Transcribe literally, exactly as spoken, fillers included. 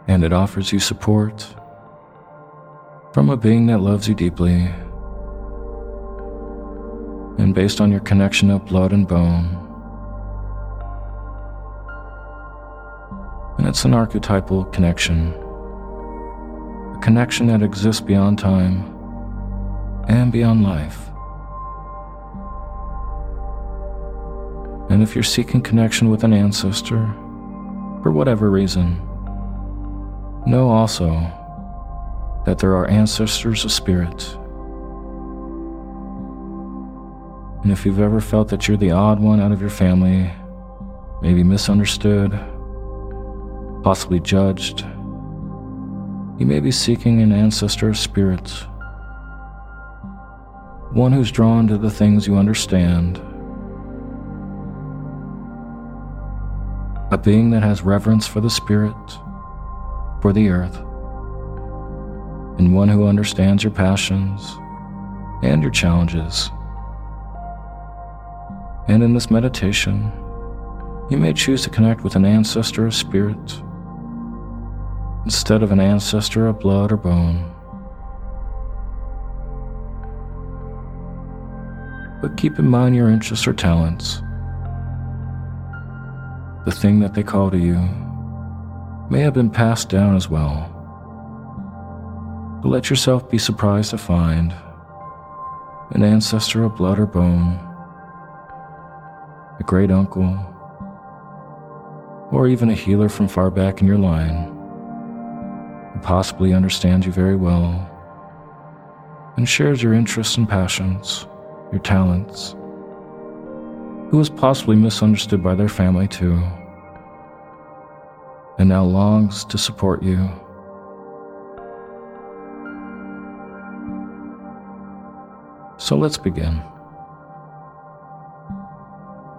and it offers you support from a being that loves you deeply, and based on your connection of blood and bone. And it's an archetypal connection, a connection that exists beyond time and beyond life. And if you're seeking connection with an ancestor, for whatever reason, know also that there are ancestors of spirit. And if you've ever felt that you're the odd one out of your family, maybe misunderstood, possibly judged, you may be seeking an ancestor of spirit, one who's drawn to the things you understand, a being that has reverence for the spirit, for the earth, and one who understands your passions and your challenges. And in this meditation, you may choose to connect with an ancestor of spirit instead of an ancestor of blood or bone. But keep in mind your interests or talents. The thing that they call to you may have been passed down as well. But let yourself be surprised to find an ancestor of blood or bone, a great uncle, or even a healer from far back in your line who possibly understands you very well and shares your interests and passions, your talents, who was possibly misunderstood by their family too, and now longs to support you. So let's begin.